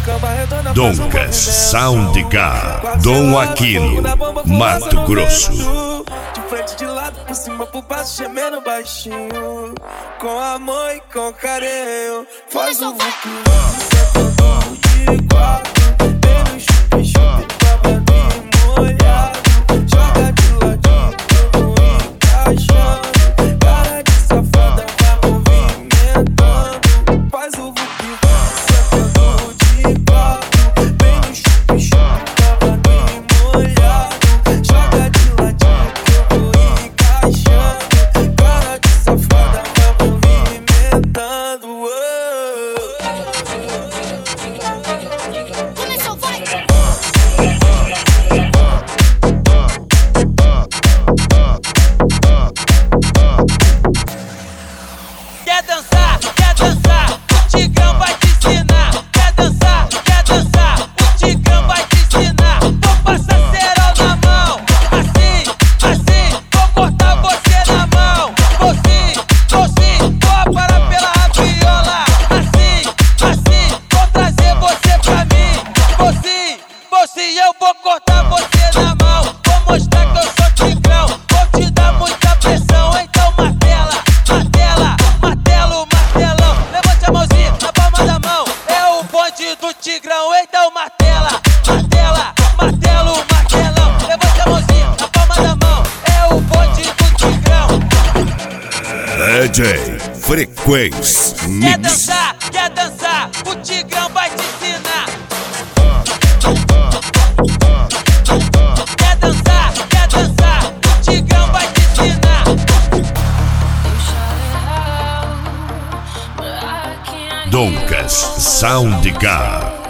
Doncas Soundgar, Dom Aquino, Mato Grosso. De frente, de lado, por cima, por baixo, gemendo baixinho. Com amor e com carinho. Faz o vucu, senta todo de quatro. Vem no chup-chup, babadinho molhado. Joga de ladinho, eu vou encaixando. Cara de safada, vai movimentando. Faz o vucu, senta todo de quatro. Vem no chup-chup, babadinho molhado. Joga de ladinho, eu vou encaixando. Cara de safada, vai movimentando. Começou, vai! Quer dançar? Quer dançar? O Tigrão vai te ensinar. Quer dançar? Quer dançar? O Tigrão vai te ensinar. Vou passar cerol na mão. Assim, assim, vou cortar você na mão. Vou sim, vou aparar pela rabiola. Assim, assim, vou trazer você pra mim. Vou sim, eu vou cortar você na mão. Vou mostrar que eu sou Tigrão. Vou te dar muita pressão, então martela, martela, martelo, martelão. Levante a mãozinha na palma da mão. É o bonde do Tigrão, então martela, martela, martelo, martelão. Levante a mãozinha na palma da mão. É o bonde do Tigrão. DJ Frequência Quer Mix. dançar? Quer dançar? O Tigrão vai te ensinar. Quer dançar? Quer dançar? O Tigrão vai te ensinar. Doncas Soundgar.